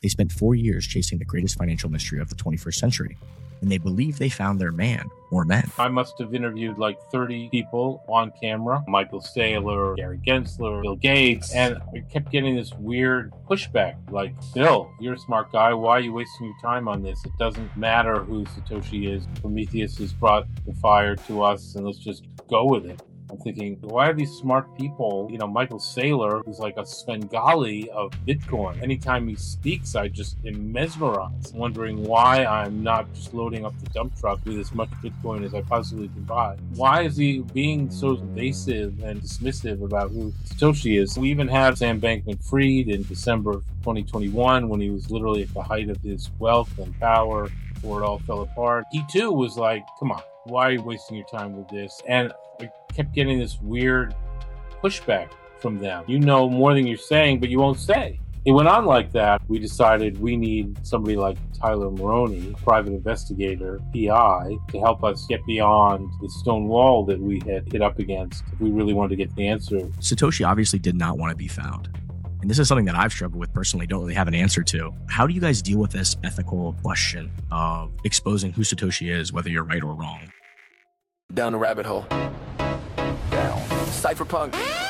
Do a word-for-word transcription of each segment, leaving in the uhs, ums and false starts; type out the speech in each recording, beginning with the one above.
They spent four years chasing the greatest financial mystery of the twenty-first century, and they believe they found their man or men. I must have interviewed like thirty people on camera. Michael Saylor, Gary Gensler, Bill Gates, and I kept getting this weird pushback like, Bill, you're a smart guy. Why are you wasting your time on this? It doesn't matter who Satoshi is. Prometheus has brought the fire to us, and let's just go with it. I'm thinking, why are these smart people, you know, Michael Saylor, who's like a Svengali of Bitcoin. Anytime he speaks, I just am mesmerized, wondering why I'm not just loading up the dump truck with as much Bitcoin as I possibly can buy. Why is he being so evasive and dismissive about who Satoshi is? We even had Sam Bankman-Fried in December of twenty twenty-one when he was literally at the height of his wealth and power before it all fell apart. He too was like, come on, why are you wasting your time with this? And I kept getting this weird pushback from them. You know more than you're saying, but you won't say. It went on like that. We decided we need somebody like Tyler Maroney, private investigator, P I, to help us get beyond the stone wall that we had hit up against if we really wanted to get the answer. Satoshi obviously did not want to be found. And this is something that I've struggled with personally, don't really have an answer to. How do you guys deal with this ethical question of exposing who Satoshi is, whether you're right or wrong? Down the rabbit hole. Down. Cypherpunk.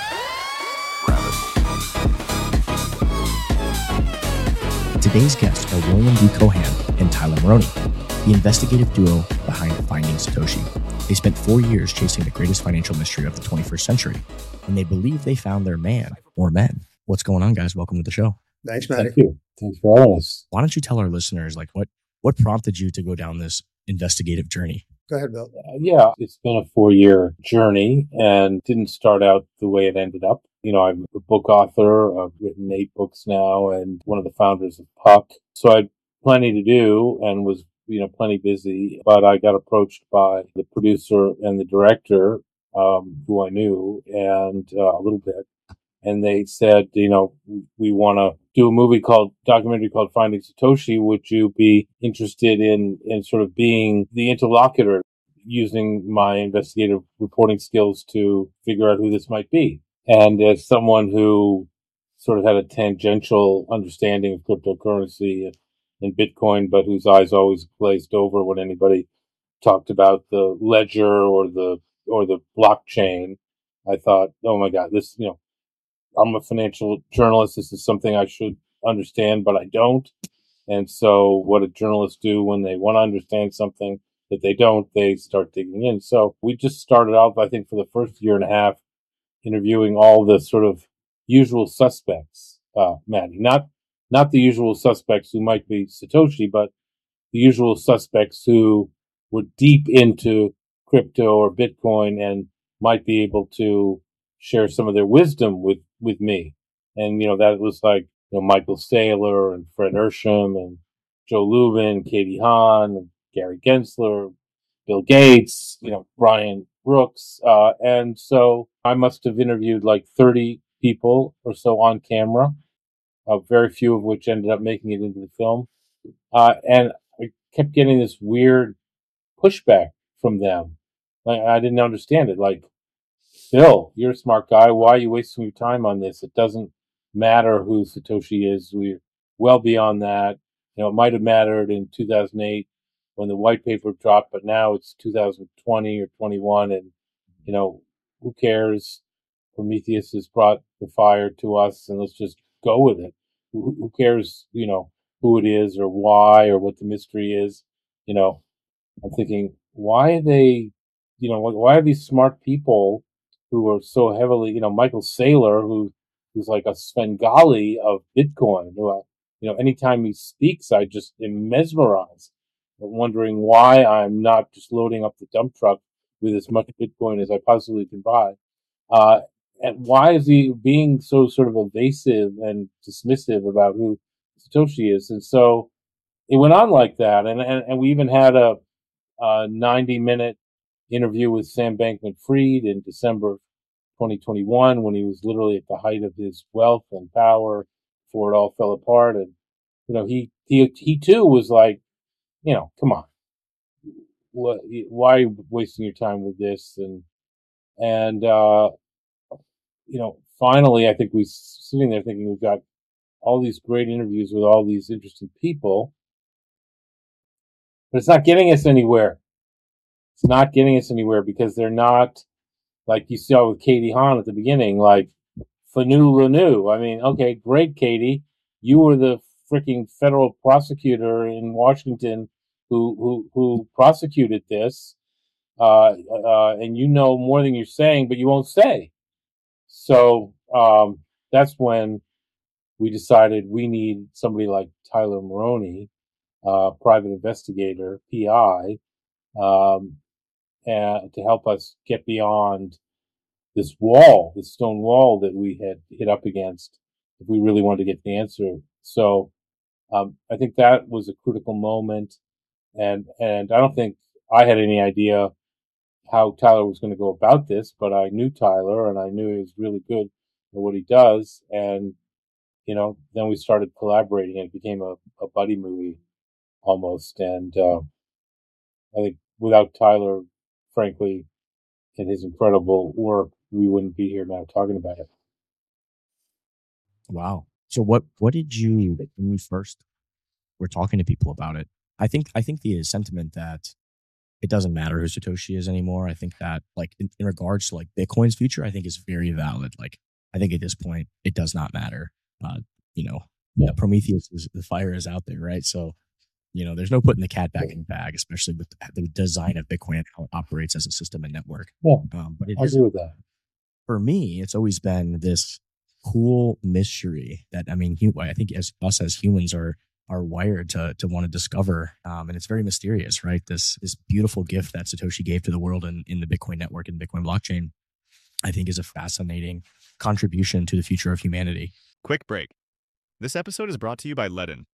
Today's guests are William D. Cohan and Tyler Maroney, the investigative duo behind Finding Satoshi. They spent four years chasing the greatest financial mystery of the twenty-first century, and they believe they found their man or men. What's going on, guys? Welcome to the show. Thanks, Matty. Thank you. Thanks for having us. Why don't you tell our listeners, like, what what prompted you to go down this investigative journey? Go ahead, Bill. Uh, yeah, it's been a four-year journey and didn't start out the way it ended up. You know, I'm a book author. I've written eight books now and one of the founders of Puck. So I had plenty to do and was, you know, plenty busy. But I got approached by the producer and the director, um, who I knew, and uh, a little bit. And they said, you know, we want to do a movie called, documentary called Finding Satoshi. Would you be interested in, in sort of being the interlocutor, using my investigative reporting skills to figure out who this might be? And as someone who sort of had a tangential understanding of cryptocurrency and Bitcoin, but whose eyes always glazed over when anybody talked about the ledger or the, or the blockchain, I thought, oh my God, this, you know, I'm a financial journalist. This is something I should understand, but I don't. And so what do journalists do when they want to understand something that they don't? They start digging in. So we just started out, I think, for the first year and a half, interviewing all the sort of usual suspects, uh, Maddie. Not, not the usual suspects who might be Satoshi, but the usual suspects who were deep into crypto or Bitcoin and might be able to share some of their wisdom with, with me. And, you know, that was like, you know, Michael Saylor and Fred Ersham and Joe Lubin, Katie Hahn, and Gary Gensler, Bill Gates, you know, Brian Brooks. Uh, and so I must have interviewed like thirty people or so on camera, uh, very few of which ended up making it into the film. Uh, and I kept getting this weird pushback from them. Like, I didn't understand it. Like, Bill, you're a smart guy. Why are you wasting your time on this? It doesn't matter who Satoshi is. We're well beyond that. You know, it might have mattered in two thousand eight when the white paper dropped, but now it's two thousand twenty or twenty-one, and, you know, who cares? Prometheus has brought the fire to us, and let's just go with it. Who, who cares, you know, who it is or why or what the mystery is? You know, I'm thinking, why are they, you know, why are these smart people who are so heavily, you know, Michael Saylor, who who's like a Svengali of Bitcoin, who, I, you know, anytime he speaks, I just am mesmerized, wondering why I'm not just loading up the dump truck with as much Bitcoin as I possibly can buy. Uh, and why is he being so sort of evasive and dismissive about who Satoshi is? And so it went on like that. And, and, and we even had a, a ninety minute interview with Sam Bankman-Fried in December of twenty twenty-one when he was literally at the height of his wealth and power before it all fell apart. And, you know, he, he, he too was like, you know, come on, what, why are you wasting your time with this? And, and, uh, you know, finally, I think we sitting there thinking we've got all these great interviews with all these interesting people, but it's not getting us anywhere. It's not getting us anywhere because they're not, like you saw with Katie Hahn at the beginning, like, Fanu Lanu. I mean, okay, great, Katie. You were the freaking federal prosecutor in Washington who who, who prosecuted this, uh, uh, and you know more than you're saying, but you won't say. So um, that's when we decided we need somebody like Tyler Maroney, uh, private investigator, P I, um, and to help us get beyond this wall, this stone wall that we had hit up against if we really wanted to get the answer. So um, I think that was a critical moment. And, and I don't think I had any idea how Tyler was going to go about this, but I knew Tyler and I knew he was really good at what he does. And, you know, then we started collaborating and it became a, a buddy movie almost. And uh, I think without Tyler, frankly, and his incredible work, we wouldn't be here now talking about it. Wow. So what what did you, when you first were talking to people about it? I think I think the sentiment that it doesn't matter who Satoshi is anymore. I think that, like, in, in regards to like Bitcoin's future, I think is very valid. Like, I think at this point it does not matter. Uh, you know, yeah. Prometheus is, the fire is out there, right? So, you know, there's no putting the cat back in the bag, especially with the, the design of Bitcoin and how it operates as a system and network. Yeah, um, but it I is, agree with that. For me, it's always been this cool mystery that, I mean, hu- I think as us as humans are are wired to to want to discover, um, and it's very mysterious, right? This this beautiful gift that Satoshi gave to the world in, in the Bitcoin network and Bitcoin blockchain, I think, is a fascinating contribution to the future of humanity. Quick break. This episode is brought to you by Ledn.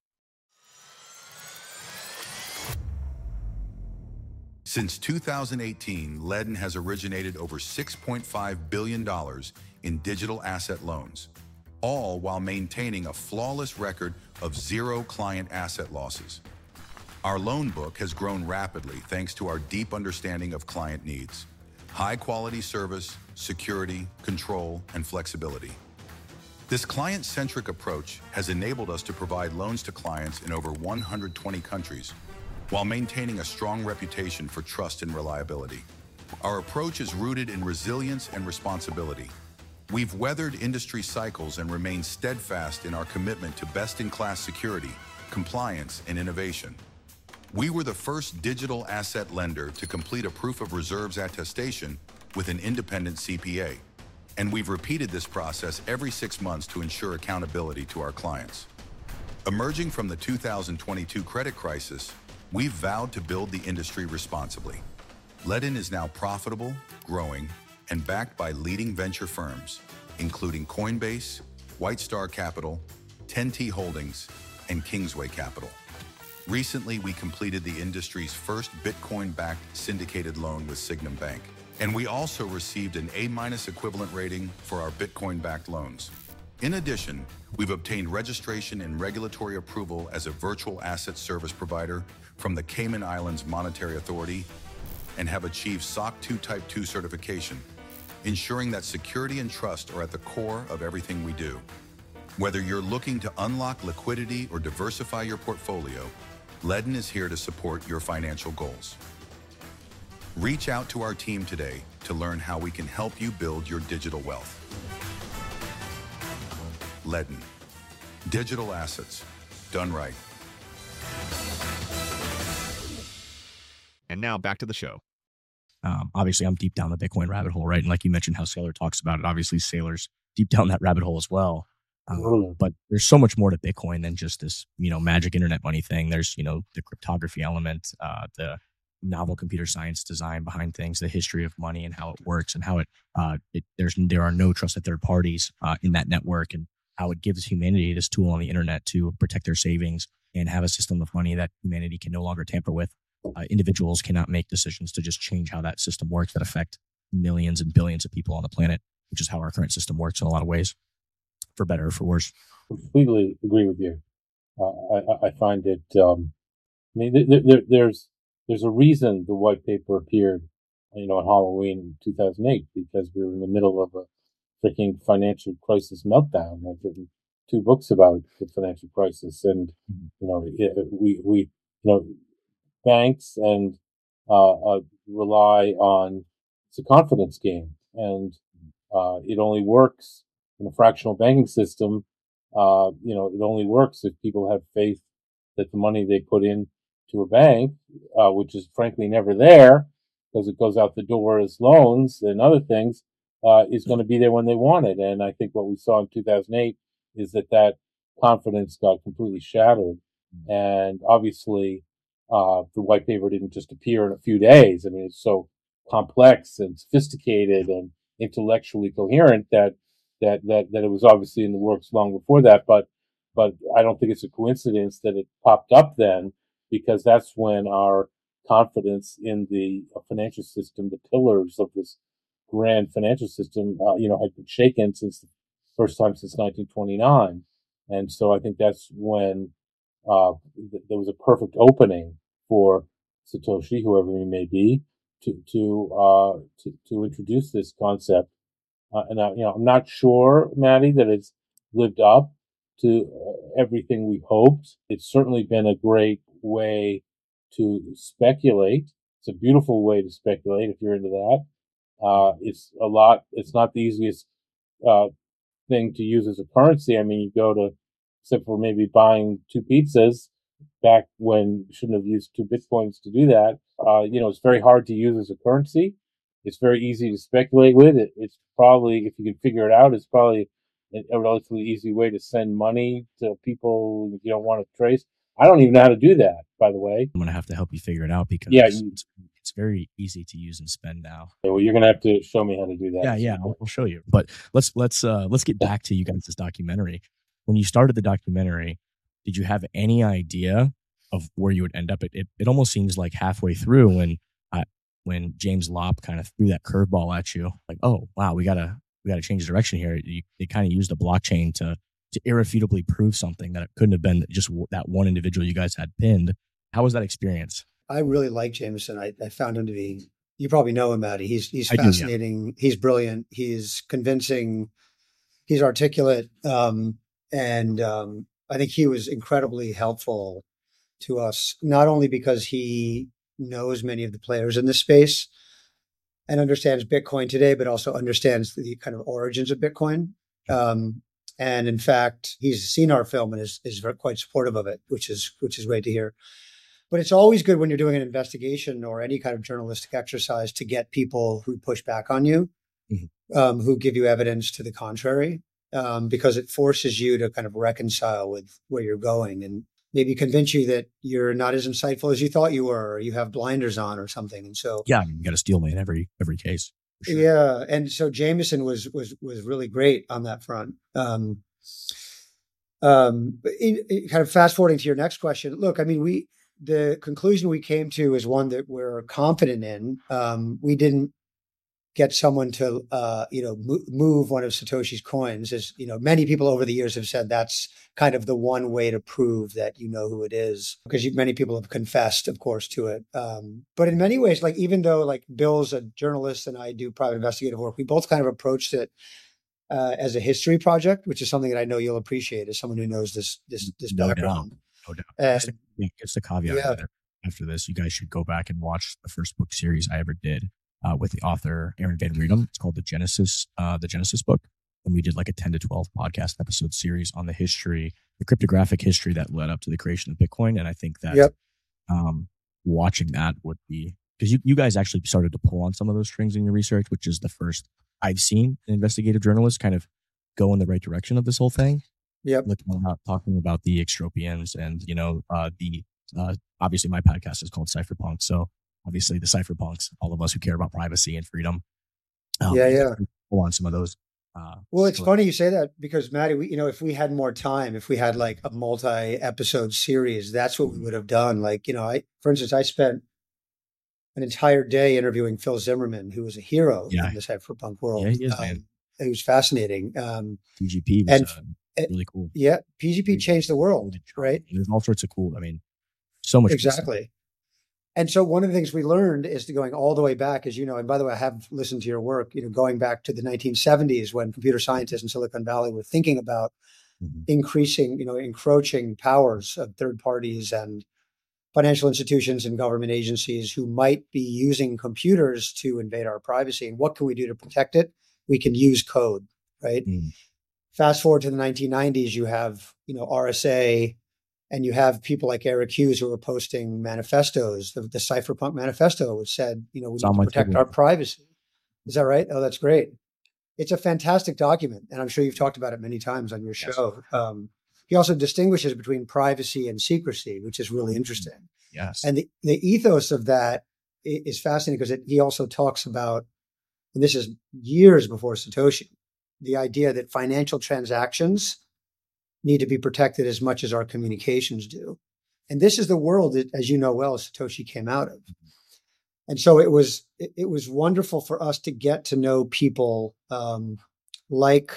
Since two thousand eighteen, Ledn has originated over six point five billion dollars in digital asset loans, all while maintaining a flawless record of zero client asset losses. Our loan book has grown rapidly thanks to our deep understanding of client needs, high-quality service, security, control, and flexibility. This client-centric approach has enabled us to provide loans to clients in over one hundred twenty countries, while maintaining a strong reputation for trust and reliability. Our approach is rooted in resilience and responsibility. We've weathered industry cycles and remained steadfast in our commitment to best-in-class security, compliance, and innovation. We were the first digital asset lender to complete a proof of reserves attestation with an independent C P A, and we've repeated this process every six months to ensure accountability to our clients. Emerging from the two thousand twenty-two credit crisis, we've vowed to build the industry responsibly. Ledn is now profitable, growing, and backed by leading venture firms, including Coinbase, White Star Capital, ten T Holdings, and Kingsway Capital. Recently, we completed the industry's first Bitcoin-backed syndicated loan with Sygnum Bank, and we also received an A- equivalent rating for our Bitcoin-backed loans. In addition, we've obtained registration and regulatory approval as a virtual asset service provider from the Cayman Islands Monetary Authority and have achieved S O C two Type two certification, ensuring that security and trust are at the core of everything we do. Whether you're looking to unlock liquidity or diversify your portfolio, Ledn is here to support your financial goals. Reach out to our team today to learn how we can help you build your digital wealth. Ledn. Digital assets, done right. And now back to the show. Um, obviously, I'm deep down the Bitcoin rabbit hole, right? And like you mentioned, how Saylor talks about it. Obviously, Saylor's deep down that rabbit hole as well. Um, but there's so much more to Bitcoin than just this, you know, magic internet money thing. There's, you know, the cryptography element, uh, the novel computer science design behind things, the history of money and how it works, and how it, uh, it there's there are no trusted third parties uh, in that network, and how it gives humanity this tool on the internet to protect their savings and have a system of money that humanity can no longer tamper with. Uh, individuals cannot make decisions to just change how that system works that affect millions and billions of people on the planet, which is how our current system works in a lot of ways, for better or for worse. Completely agree with you. Uh, I, I find it. Um, I mean, there, there, there's there's a reason the white paper appeared, you know, on Halloween in two thousand eight, because we were in the middle of a freaking financial crisis meltdown. Like, two books about the financial crisis, and you know, it, we we you know, banks and uh, uh, rely on it's a confidence game, and uh, it only works in a fractional banking system. Uh, you know, it only works if people have faith that the money they put in to a bank, uh, which is frankly never there because it goes out the door as loans and other things, uh, is going to be there when they want it. And I think what we saw in two thousand eight is that that confidence got completely shattered. And obviously, uh, the white paper didn't just appear in a few days. I mean, it's so complex and sophisticated and intellectually coherent that that that that it was obviously in the works long before that. But but I don't think it's a coincidence that it popped up then, because that's when our confidence in the financial system, the pillars of this grand financial system, uh, you know, had been shaken since the first time since nineteen twenty-nine. And so I think that's when uh, th- there was a perfect opening for Satoshi, whoever he may be, to to uh, to, to introduce this concept. Uh, and I, you know, I'm not sure, Maddie, that it's lived up to uh, everything we hoped. It's certainly been a great way to speculate. It's a beautiful way to speculate if you're into that. Uh, it's a lot. It's not the easiest uh, thing to use as a currency. I mean, you go to, except for maybe buying two pizzas back when you shouldn't have used two bitcoins to do that. Uh, you know, it's very hard to use as a currency. It's very easy to speculate with it. It's probably, if you can figure it out, it's probably a, a relatively easy way to send money to people if you don't want to trace. I don't even know how to do that, by the way. I'm going to have to help you figure it out because Yeah, it's, you- it's very easy to use and spend now. Okay, well, you're going to have to show me how to do that. Yeah, yeah, I'll, I'll show you. But let's let's uh, let's get back to you guys' documentary. When you started the documentary, did you have any idea of where you would end up? It it, it almost seems like halfway through when uh, when James Lopp kind of threw that curveball at you, like, oh wow, we gotta we gotta change direction here. You, they kind of used a blockchain to to irrefutably prove something that it couldn't have been just w- that one individual you guys had pinned. How was that experience? I really like Jameson. I, I found him to be, you probably know him, Maddie. He's he's I do, yeah. fascinating. He's brilliant. He's convincing. He's articulate. Um, and um, I think he was incredibly helpful to us, not only because he knows many of the players in this space and understands Bitcoin today, but also understands the kind of origins of Bitcoin. Um, and in fact, he's seen our film and is, is very, quite supportive of it, which is which is great to hear. But it's always good when you're doing an investigation or any kind of journalistic exercise to get people who push back on you, mm-hmm. um, who give you evidence to the contrary, um, because it forces you to kind of reconcile with where you're going and maybe convince you that you're not as insightful as you thought you were, or you have blinders on or something. And so, yeah, I mean, you got to steal me in every every case. Sure. Yeah, and so Jameson was was was really great on that front. Um, um, in, in kind of fast forwarding to your next question, look, I mean, we. The conclusion we came to is one that we're confident in. Um, we didn't get someone to, uh, you know, mo- move one of Satoshi's coins. As you know, many people over the years have said that's kind of the one way to prove that you know who it is, because you, many people have confessed, of course, to it. Um, but in many ways, like even though like Bill's a journalist and I do private investigative work, we both kind of approached it uh, as a history project, which is something that I know you'll appreciate as someone who knows this this this No background. doubt. No doubt. And, Just, yeah, just a caveat yeah. there. After this, you guys should go back and watch the first book series I ever did uh, with the author Aaron Van Riedem. It's called the Genesis, uh, the Genesis book, and we did like a ten to twelve podcast episode series on the history, the cryptographic history that led up to the creation of Bitcoin. And I think that Yep. um, watching that would be because you you guys actually started to pull on some of those strings in your research, which is the first I've seen an investigative journalist kind of go in the right direction of this whole thing. Yep. Looking about talking about the extropians and, you know, uh, the, uh, obviously my podcast is called Cypherpunk. So obviously the cypherpunks, all of us who care about privacy and freedom. Um, Yeah, yeah. Pull on some of those. Uh, Well, it's so- funny you say that because Maddie, we, you know, if we had more time, if we had like a multi-episode series, that's what we would have done. Like, you know, I, for instance, I spent an entire day interviewing Phil Zimmerman, who was a hero Yeah. in the cypherpunk world. Yeah, he is, Um, man. It was fascinating. Um, T G P was and- uh, and- really cool. yeah, P G P changed the world, right? There's all sorts of cool. I mean, so much. cool stuff. Exactly. And so one of the things we learned is to going all the way back, as you know, and by the way, I have listened to your work, you know, going back to the nineteen seventies when computer scientists in Silicon Valley were thinking about mm-hmm. increasing, you know, encroaching powers of third parties and financial institutions and government agencies who might be using computers to invade our privacy. And what can we do to protect it? We can use code, right? Mm. Fast forward to the nineteen nineties, you have, you know, R S A, and you have people like Eric Hughes who are posting manifestos. The, the Cypherpunk manifesto, which said, you know, we need to protect our privacy. Is that right? Oh, that's great. It's a fantastic document, and I'm sure you've talked about it many times on your show. Yes. Um, he also distinguishes between privacy and secrecy, which is really interesting. Yes. And the, the ethos of that is fascinating because it, he also talks about, and this is years before Satoshi, the idea that financial transactions need to be protected as much as our communications do. And this is the world that, as you know well, Satoshi came out of. And so it was it, it was wonderful for us to get to know people um, like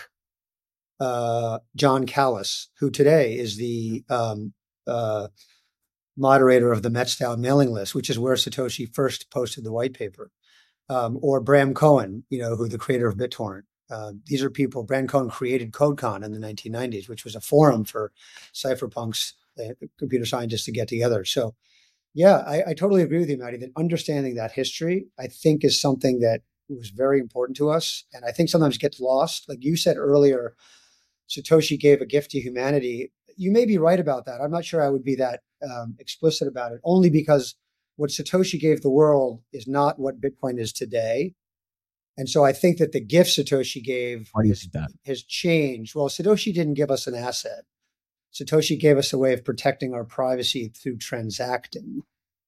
uh, John Callis, who today is the um, uh, moderator of the Metzdau mailing list, which is where Satoshi first posted the white paper, um, or Bram Cohen, you know, who the creator of BitTorrent. Uh, these are people. Bram Cohen created CodeCon in the nineteen nineties, which was a forum for cypherpunks, uh, computer scientists, to get together. So. Yeah, I, I totally agree with you, Maddie, that understanding that history, I think, is something that was very important to us. And I think sometimes gets lost. Like you said earlier, Satoshi gave a gift to humanity. You may be right about that. I'm not sure I would be that um, explicit about it, only because what Satoshi gave the world is not what Bitcoin is today. And so I think that the gift Satoshi gave has, has changed. Well, Satoshi didn't give us an asset. Satoshi gave us a way of protecting our privacy through transacting.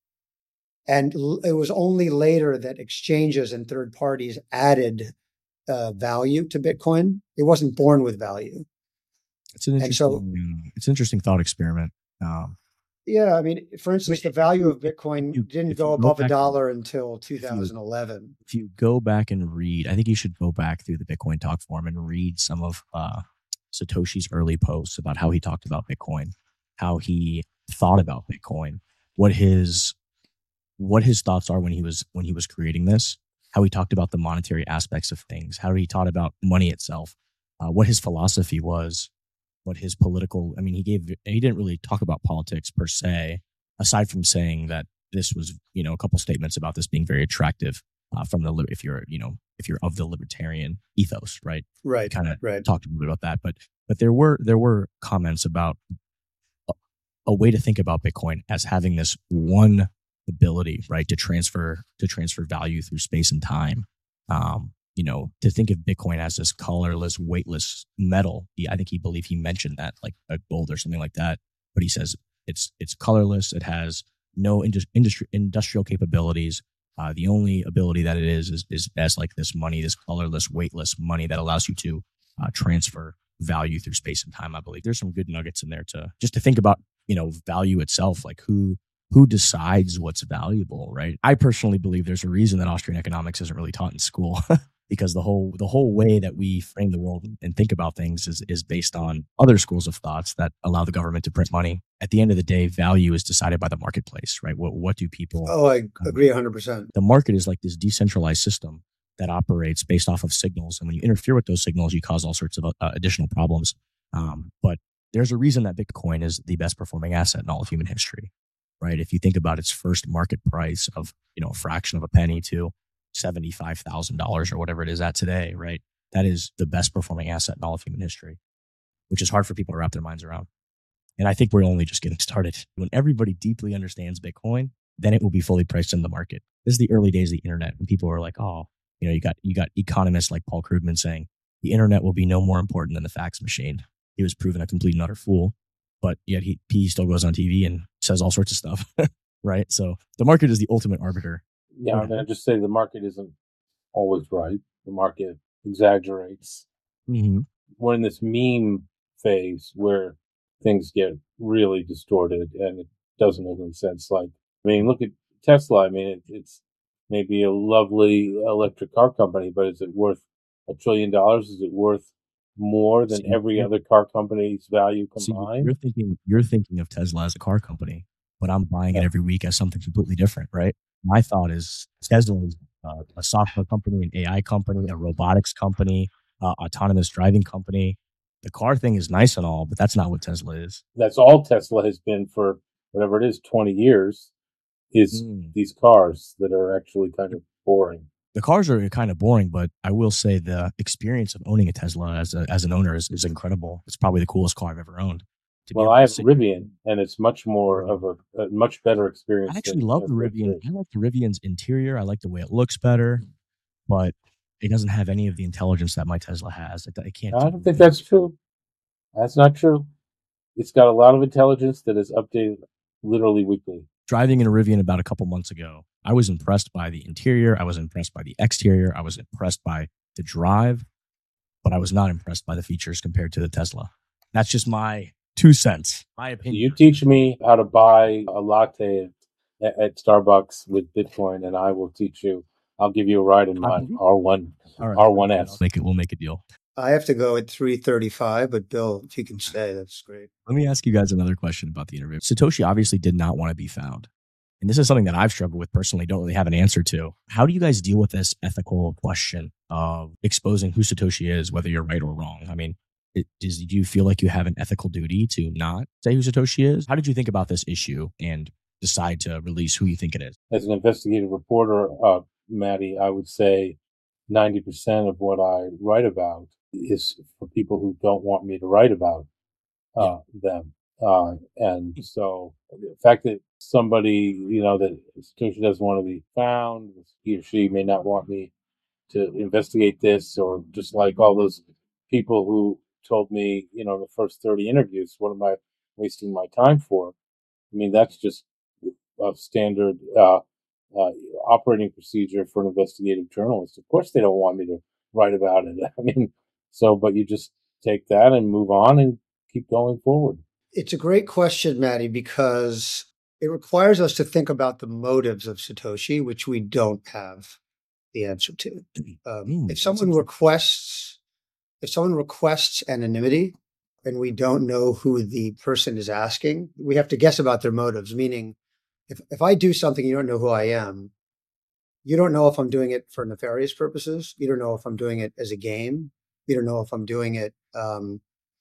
And it was only later that exchanges and third parties added uh, value to Bitcoin. It wasn't born with value. It's an interesting, so, it's an interesting thought experiment. Um, yeah, I mean, for instance, the value of Bitcoin you, didn't go above go a dollar until two thousand eleven. If you, if you go back and read, I think you should go back through the Bitcoin Talk forum and read some of uh, Satoshi's early posts about how he talked about Bitcoin, how he thought about Bitcoin, what his what his thoughts are when he was when he was creating this, how he talked about the monetary aspects of things, how he taught about money itself, uh, what his philosophy was, what his political. I mean, he gave he didn't really talk about politics per se, aside from saying that this was, you know, a couple statements about this being very attractive uh, from the if you're you know. if you're of the libertarian ethos, right? Right. Kind of right. talked a little bit about that, but but there were there were comments about a, a way to think about Bitcoin as having this one ability, right, to transfer to transfer value through space and time. Um, you know, to think of Bitcoin as this colorless, weightless metal. He, I think he believed he mentioned that, like a gold or something like that. But he says it's it's colorless. It has no indus- industri- industrial capabilities. Uh, the only ability that it is, is is as like this money, this colorless, weightless money that allows you to uh, transfer value through space and time. I believe there's some good nuggets in there to just to think about, you know, value itself, like who who decides what's valuable, right? I personally believe there's a reason that Austrian economics isn't really taught in school because the whole the whole way that we frame the world and think about things is is based on other schools of thoughts that allow the government to print money. At the end of the day, value is decided by the marketplace, right? What what do people? Oh, I agree one hundred percent. The market is like this decentralized system that operates based off of signals, and when you interfere with those signals, you cause all sorts of uh, additional problems. Um, but there's a reason that Bitcoin is the best performing asset in all of human history, right? If you think about its first market price of, you know, a fraction of a penny to seventy-five thousand dollars or whatever it is at today, right? That is the best performing asset in all of human history, which is hard for people to wrap their minds around. And I think we're only just getting started. When everybody deeply understands Bitcoin, then it will be fully priced in the market. This is the early days of the internet when people were like, oh, you know, you got you got economists like Paul Krugman saying the internet will be no more important than the fax machine. He was proven a complete and utter fool, but yet he, he still goes on T V and says all sorts of stuff, right? So the market is the ultimate arbiter. Yeah, I mean, I just say the market isn't always right. The market exaggerates. Mm-hmm. We're in this meme phase where things get really distorted and it doesn't make any sense. Like, I mean, look at Tesla. I mean, it, it's maybe a lovely electric car company, but is it worth a trillion dollars? Is it worth more than See, every other car company's value combined? See, you're thinking, you're thinking of Tesla as a car company, but I'm buying yeah. it every week as something completely different, right? My thought is Tesla is uh, a software company, an A I company, a robotics company, uh, autonomous driving company. the car thing is nice and all, but that's not what Tesla is. That's all Tesla has been for whatever it is, twenty years, is Mm. these cars that are actually kind of boring. The cars are kind of boring, but I will say the experience of owning a Tesla as a, as an owner is, is incredible. It's probably the coolest car I've ever owned. To be Well, able I to have a sit- Rivian, and it's much more of a, a much better experience. I actually than love the Tesla Rivian. three. I like the Rivian's interior. I like the way it looks better, but it doesn't have any of the intelligence that my Tesla has. It, it can't. I do don't think anything. that's true. That's not true. It's got a lot of intelligence that is updated literally weekly. Driving in a Rivian about a couple months ago, I was impressed by the interior. I was impressed by the exterior. I was impressed by the drive, but I was not impressed by the features compared to the Tesla. That's just my two cents, my opinion. You teach me how to buy a latte at, at Starbucks with Bitcoin, and I will teach you. I'll give you a ride in my R one, All right, R one S. Make it. We'll make a deal. I have to go at three thirty-five, but Bill, if you can stay, that's great. Let me ask you guys another question about the interview. Satoshi obviously did not want to be found. And this is something that I've struggled with personally, don't really have an answer to. How do you guys deal with this ethical question of exposing who Satoshi is, whether you're right or wrong? I mean, it, does, do you feel like you have an ethical duty to not say who Satoshi is? How did you think about this issue and decide to release who you think it is? As an investigative reporter, uh, Maddie, I would say ninety percent of what I write about is for people who don't want me to write about uh, yeah. them. Uh, and so the fact that somebody, you know, that Satoshi doesn't want to be found, he or she may not want me to investigate this, or just like all those people who told me, you know, the first thirty interviews, what am I wasting my time for? I mean, that's just a standard uh, uh, operating procedure for an investigative journalist. Of course, they don't want me to write about it. I mean, so, but you just take that and move on and keep going forward. It's a great question, Maddie, because it requires us to think about the motives of Satoshi, which we don't have the answer to. Um, Mm, if someone requests, if someone requests anonymity and we don't know who the person is asking, we have to guess about their motives. Meaning, if, if I do something, you don't know who I am. You don't know if I'm doing it for nefarious purposes. You don't know if I'm doing it as a game. You don't know if I'm doing it um,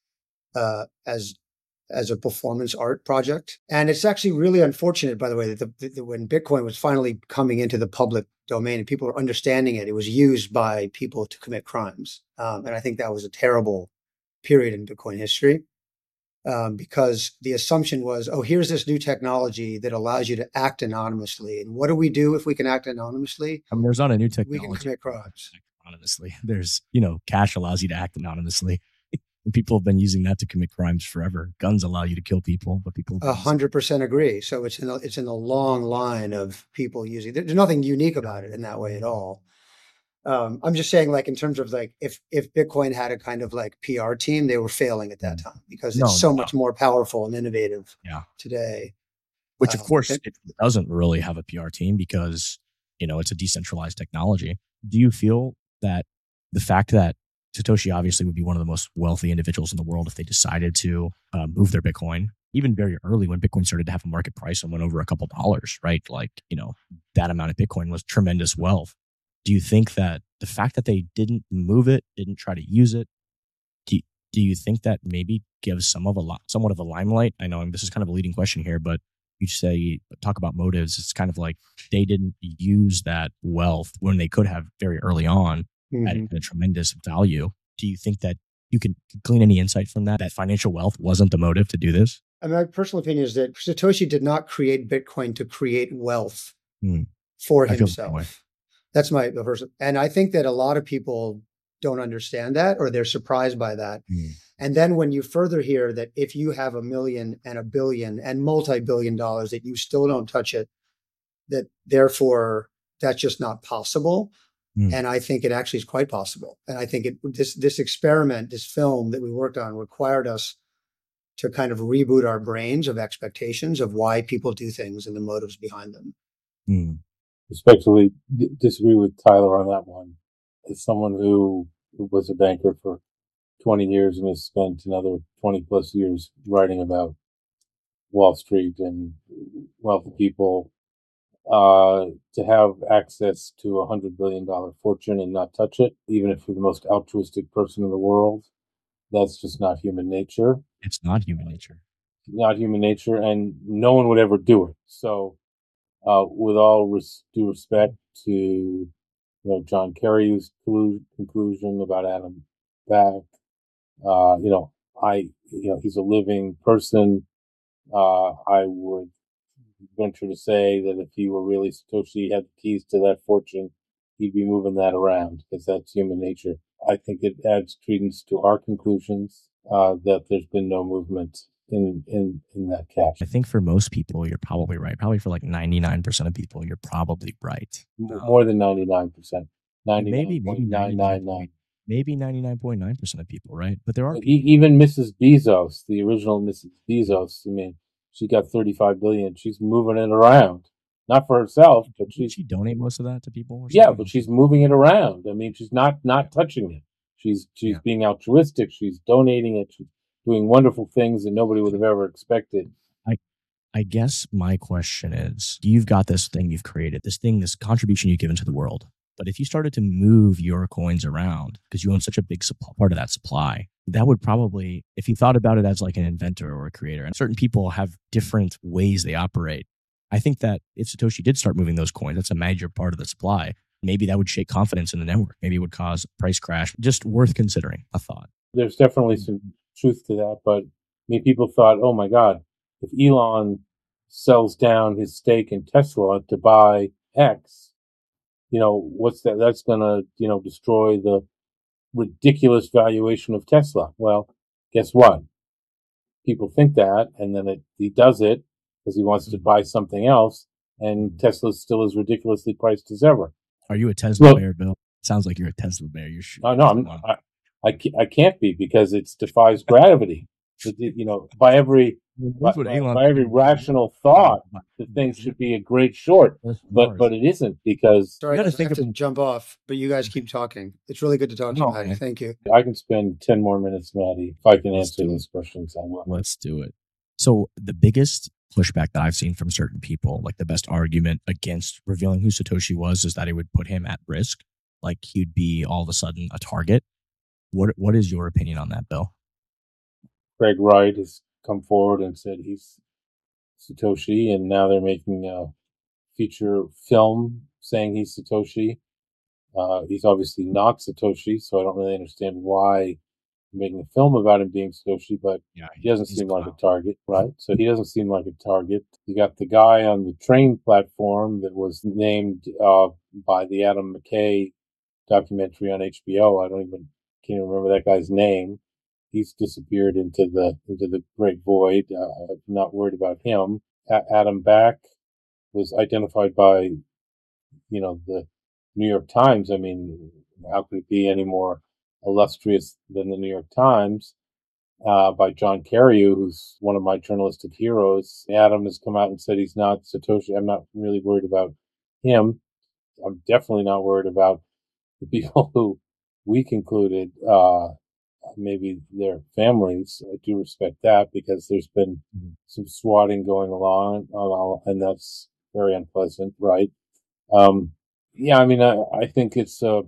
uh, as as a performance art project. And it's actually really unfortunate, by the way, that, the, that when Bitcoin was finally coming into the public domain and people were understanding it, it was used by people to commit crimes. Um, and I think that was a terrible period in Bitcoin history um, because the assumption was, oh, here's this new technology that allows you to act anonymously. And what do we do if we can act anonymously? I mean, there's not a new We technology. can commit crimes. Anonymously. There's, you know, cash allows you to act anonymously. And people have been using that to commit crimes forever. Guns allow you to kill people, but people A hundred percent agree. So it's in a, it's in a long line of people using. There's nothing unique about it in that way at all. Um, I'm just saying, like in terms of like if if Bitcoin had a kind of like P R team, they were failing at that time because it's No, so no. much more powerful and innovative Yeah. today. Which of Um, course it- it doesn't really have a P R team because, you know, it's a decentralized technology. Do you feel that the fact that Satoshi obviously would be one of the most wealthy individuals in the world if they decided to uh, move their Bitcoin, even very early when Bitcoin started to have a market price and went over a couple dollars, right? Like, you know, that amount of Bitcoin was tremendous wealth. Do you think that the fact that they didn't move it, didn't try to use it, do you, do you think that maybe gives some of a lot, somewhat of a limelight? I know this is kind of a leading question here, but you say, talk about motives. It's kind of like they didn't use that wealth when they could have very early on at, Mhm. at a tremendous value. Do you think that you can glean any insight from that, that financial wealth wasn't the motive to do this? And my personal opinion is that Satoshi did not create Bitcoin to create wealth Hmm. for I feel the same way. himself. That's my first. And I think that a lot of people don't understand that, or they're surprised by that. Hmm. And then when you further hear that if you have a million and a billion and multi-billion dollars, that you still don't touch it, that therefore that's just not possible. Hmm. And I think it actually is quite possible. And I think it, this, this experiment, this film that we worked on required us to kind of reboot our brains of expectations of why people do things and the motives behind them. Hmm. Respectfully d- disagree with Tyler on that one. As someone who was a banker for twenty years and has spent another twenty plus years writing about Wall Street and wealthy people, uh, to have access to a hundred billion dollar fortune and not touch it, even if you're the most altruistic person in the world, That's just not human nature. It's not human nature. Not human nature, and no one would ever do it. So, uh, with all res- due respect to, you know, John Kerry's conclusion about Adam Back, uh, you know, I, you know, he's a living person. Uh, I would venture to say that if he were really Satoshi, had the keys to that fortune, he'd be moving that around because that's human nature. I think it adds credence to our conclusions uh, that there's been no movement in in in that cache. I think for most people, you're probably right. Probably for like ninety-nine percent of people, you're probably right. M- More than ninety-nine percent. Maybe ninety-nine maybe point nine nine nine. maybe ninety-nine point nine percent of people, right? But there are E- Even Missus Bezos, the original Missus Bezos, I mean, she got thirty-five billion. She's moving it around. Not for herself, but Did she's she donate most of that to people or yeah, something? but she's moving it around. I mean, she's not not touching it. She's she's Yeah. being altruistic. She's donating it. She's doing wonderful things that nobody would have ever expected. I I guess my question is, you've got this thing you've created, this thing, this contribution you've given to the world. But if you started to move your coins around because you own such a big supp- part of that supply, that would probably, if you thought about it as like an inventor or a creator, and certain people have different ways they operate. I think that if Satoshi did start moving those coins, that's a major part of the supply. Maybe that would shake confidence in the network. Maybe it would cause a price crash. Just worth considering, a thought. There's definitely some truth to that, but I mean, people thought, oh my God, if Elon sells down his stake in Tesla to buy X, you know, what's that? That's going to, you know, destroy the ridiculous valuation of Tesla. Well, guess what? People think that, and then it, he does it because he wants to buy something else, and Tesla's still as ridiculously priced as ever. Are you a Tesla Well- bear, Bill? Sounds like you're a Tesla bear. You're sh- No, no, I'm, I, I, ca- I can't be because it defies gravity. It- it- you know, by every by, That's what by- Elon by every did. rational thought, the thing should be a great short, but but it isn't because Sorry, You gotta I think have to of- jump off, but you guys keep talking. It's really good to talk to No, you, Matty. man. Thank you. I can spend ten more minutes, Maddie, if I can Let's answer do it. those questions. I will. Let's do it. So the biggest pushback that I've seen from certain people, like the best argument against revealing who Satoshi was, is that it would put him at risk. Like he'd be all of a sudden a target. What What is your opinion on that, Bill? Craig Wright has come forward and said he's Satoshi, and now they're making a feature film saying he's Satoshi. Uh, he's obviously not Satoshi, so I don't really understand why they're making a film about him being Satoshi, but Yeah, he doesn't seem like a target, right? So he doesn't seem like a target. You got the guy on the train platform that was named uh, by the Adam McKay documentary on H B O. I don't even can't even remember that guy's name. He's disappeared into the into the great void. Uh, I'm not worried about him. A- Adam Back was identified by, you know, the New York Times. I mean, how could it be any more illustrious than the New York Times? Uh, by John Kerry, who's one of my journalistic heroes. Adam has come out and said he's not Satoshi. I'm not really worried about him. I'm definitely not worried about the people who we concluded uh, maybe their families. I do respect that because there's been Mhm. some swatting going along, uh, and that's very unpleasant, right? Um, yeah, I mean, I, I think it's a,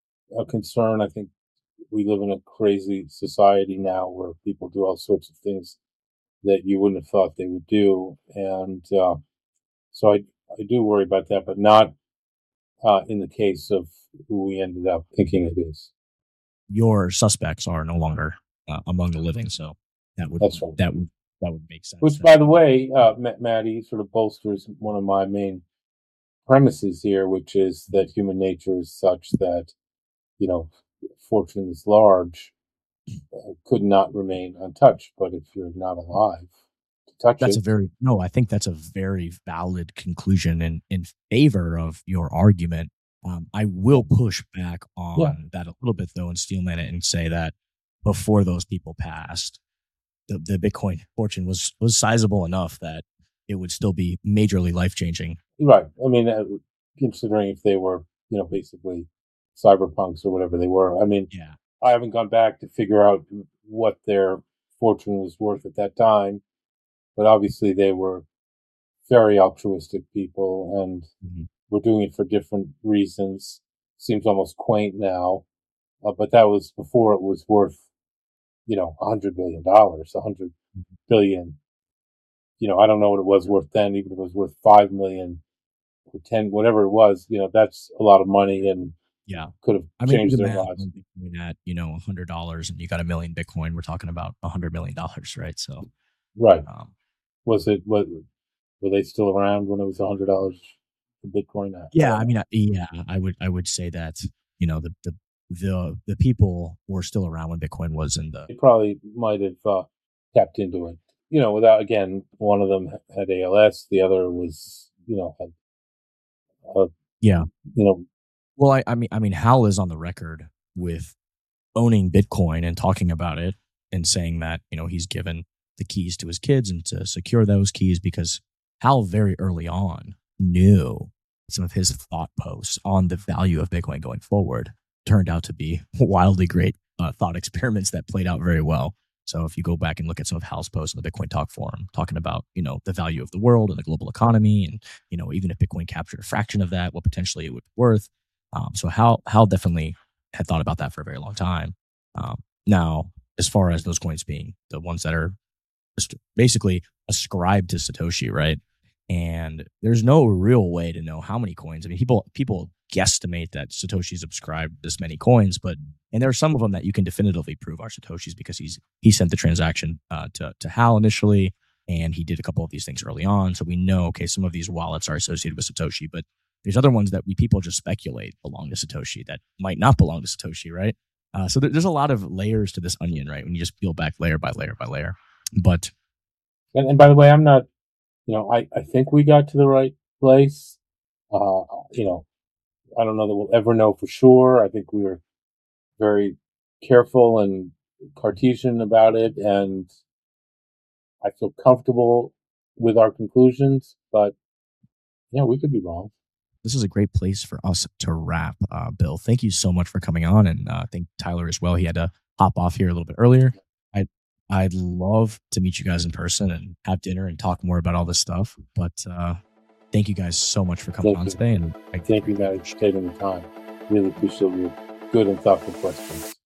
a concern. I think we live in a crazy society now where people do all sorts of things that you wouldn't have thought they would do, and uh, so I I do worry about that, but not uh, in the case of who we ended up thinking it is. Your suspects are no longer uh, among the living, so that would That's right. that would that would make sense. Which, by the way, uh, Ma- Maddie, sort of bolsters one of my main premises here, which is that human nature is such that, you know, fortune is large, uh, could not remain untouched. But if you're not alive to touch That's it, a very no. I think that's a very valid conclusion in in favor of your argument. Um, I will push back on Yeah. that a little bit though, and steelman it and say that before those people passed, the, the Bitcoin fortune was was sizable enough that it would still be majorly life changing. right. I mean, uh, considering if they were, you know, basically cyberpunks or whatever they were. I mean, Yeah, I haven't gone back to figure out what their fortune was worth at that time, but obviously they were very altruistic people and Mhm. were doing it for different reasons. Seems almost quaint now, uh, but that was before it was worth you know, a hundred billion dollars, a hundred billion. You know, I don't know what it was worth then, even if it was worth five million or ten, whatever it was. You know, that's a lot of money and Yeah. could have I mean, changed the their math lives. on Bitcoin at, you know, a hundred dollars and you got a million Bitcoin, we're talking about a hundred million dollars, right? So, Right. um, Was it? Was, were they still around when it was a hundred dollars for Bitcoin? I, I yeah, don't I know. mean, I- yeah, I would, I would say that, you know, the, the, the, the people were still around when Bitcoin was in the, They probably might have uh, tapped into it. You know, without again, one of them had A L S, the other was, you know, had, uh, yeah. you know, Well, I, I mean, I mean, Hal is on the record with owning Bitcoin and talking about it and saying that, you know, he's given the keys to his kids and to secure those keys because Hal very early on knew some of his thought posts on the value of Bitcoin going forward turned out to be wildly great uh, thought experiments that played out very well. So if you go back and look at some of Hal's posts on the Bitcoin Talk forum, talking about, you know, the value of the world and the global economy, and, you know, even if Bitcoin captured a fraction of that, what potentially it would be worth. Um, so Hal, Hal definitely had thought about that for a very long time. Um, now, as far as those coins being the ones that are just basically ascribed to Satoshi, right? And there's no real way to know how many coins. I mean, people people guesstimate that Satoshi subscribed this many coins, but and there are some of them that you can definitively prove are Satoshis because he's he sent the transaction uh, to to Hal initially, and he did a couple of these things early on. So we know, okay, some of these wallets are associated with Satoshi, but there's other ones that we people just speculate belong to Satoshi that might not belong to Satoshi, right? Uh, so there, there's a lot of layers to this onion, right? When you just peel back layer by layer by layer. But and, and by the way, I'm not, you know, I, I think we got to the right place. Uh, you know, I don't know that we'll ever know for sure. I think we were very careful and Cartesian about it, and I feel comfortable with our conclusions, but yeah, we could be wrong. this is a great place for us to wrap. Uh, Bill, thank you so much for coming on, and uh, I think Tyler as well. He had to hop off here a little bit earlier. I I'd love to meet you guys in person and have dinner and talk more about all this stuff. But uh, thank you guys so much for coming Thank on you. today, and I Thank you, Matt, for taking the time. Really appreciate your good and thoughtful questions.